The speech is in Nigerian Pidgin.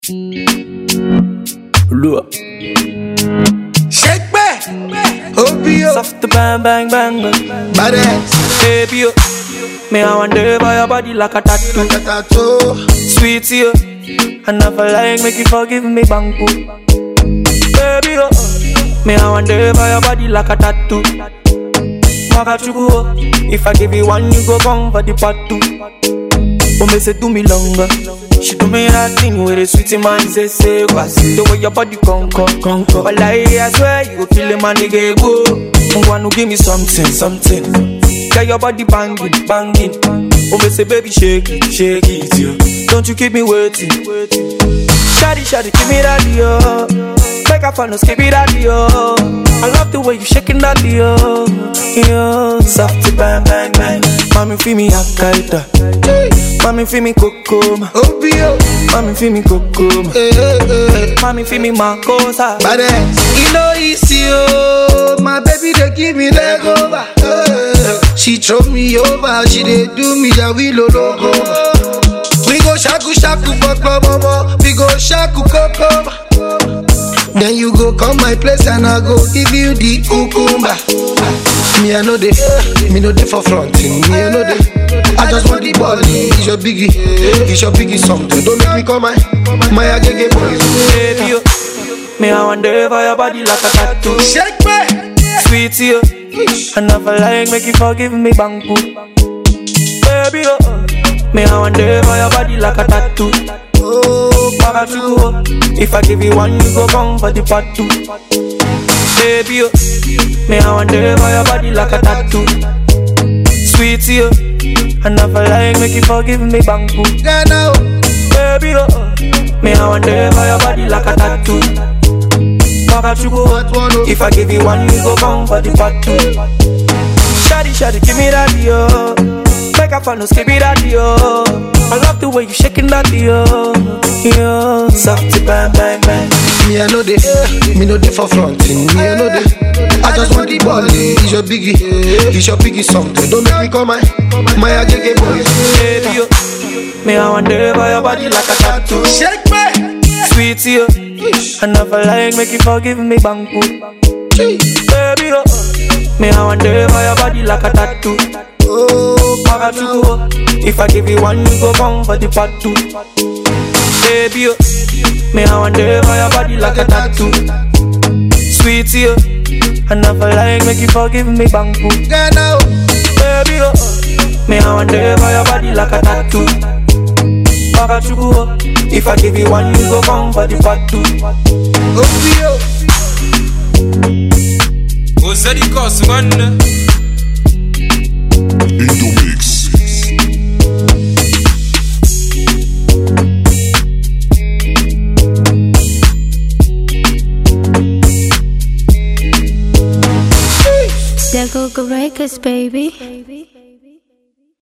Look. Shake back, OBO, Soft bang bang bang. badass, Baby, yo. Me I wonder by your body like a tattoo. like a tattoo. Sweet to you. I never like make you forgive me bangku. Baby, yo. Me I wonder by your body like a tattoo. Makachuku, if I give you one, you go come for the part two. Oh, me say do me longer. She do me that thing with a sweetie man say the way your body conquer. But I swear you go kill a man nigga go. You wanna give me something. Get your body banging. Oh, me say baby shake it, yo. Don't you keep me waiting. Shawty, give me that, yo. Make a fan, skip it that, yo. I love the way you shaking that, yo. Soft bang bang bang. Mami feel me Al-Qaeda. Mami feel me Kokoma. OBO, Mami feel me Kokoma. Mami feel me Makosa. badass. You know easy, oh. My baby they give me leg over. She throw me over. She they do me a wheel logo. We go shaku baba. We go shaku koko. Then you go come my place and I go give you the cucumber. Me I know they for fronting. Me I know they. I just want the body. It's your biggie something. Don't make me call my agege boys. Baby, yo. Me I wonder for your body like a tattoo. Shake me, Sweet to you. I never like make you forgive me bangku. Baby, yo. Me I wonder for your body like a tattoo. oh, Makachuku, if I give you one, you go come for the part two. Baby, yo. Me I wonder for your body like a tattoo. Sweet to you. I never like make you forgive me bangku. Ghana, Baby, yo. Me I wonder for your body like a tattoo. Makachuku, if I give you one, you go come for the part two. Shawty, give me that, yo. Make a fan, skip it that, yo. I love the way you shaking that, yo. Soft bang bang bang. me I know they for fronting. Me I know they. I just want the body. It's your biggie something. Don't make me call my agege boys. Baby, yo. Me I wonder by your body like a tattoo. Shake me, Sweet to you. I never like make you forgive me bangku. Baby, yo. Me I wonder by your body like a tattoo. oh, Makachuku, if I give you one, you go come for the part two. Baby, yo. Me I wonder by your body like a tattoo. Sweet to you. I never like make you forgive me bangku. Ghana, Baby, yo. Me I wonder by your body like a tattoo. Makachuku, if I give you one, you go come for the part two. OBO. Ozadi Koss, man. Indomix. There go Records, baby.